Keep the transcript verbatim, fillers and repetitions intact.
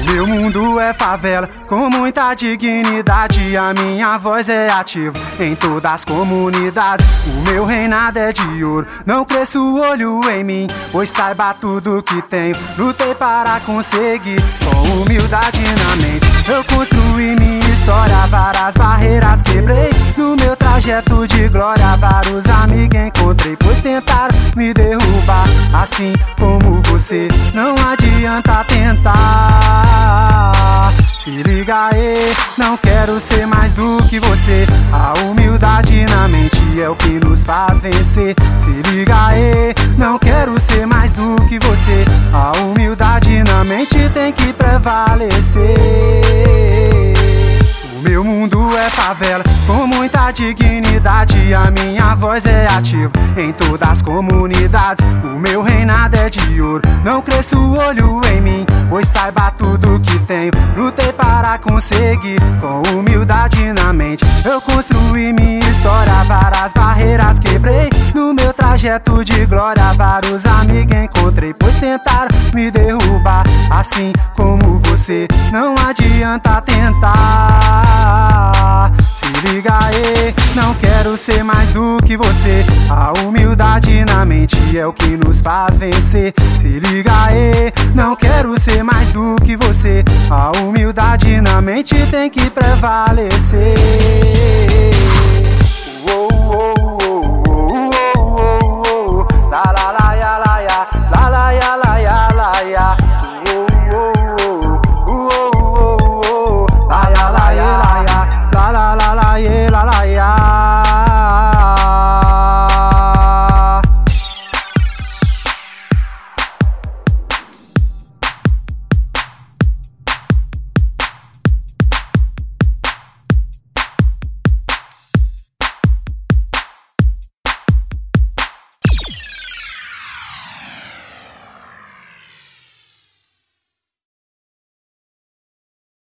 Meu mundo é favela, com muita dignidade. A minha voz é ativa em todas as comunidades. O meu reinado é de ouro, não cresço o olho em mim, pois saiba tudo que tenho, lutei para conseguir. Com humildade na mente, eu construí minha história. Várias barreiras quebrei, no meu trajeto de glória. Vários amigos encontrei, pois tentaram me derrubar. Assim como você, não adianta tentar. Se liga aí, não quero ser mais do que você. A humildade na mente é o que nos faz vencer. Se liga aí, não quero ser mais do que você. A humildade na mente tem que prevalecer. O meu mundo é favela, com muita dignidade. A minha voz é ativa em todas as comunidades. O meu reinado é de ouro, não cresço o olho em mim, pois saiba tudo que tenho, lutei para conseguir. Com humildade na mente, eu construí minha história. Várias barreiras quebrei, no meu trajeto de glória. Vários amigos encontrei, pois tentaram me derrubar. Assim como você, não adianta tentar. Se liga aí, não quero ser mais do que você. A humildade na mente é o que nos faz vencer. Se liga aí, não quero ser mais do que você. A humildade na mente tem que prevalecer. Uou, uou.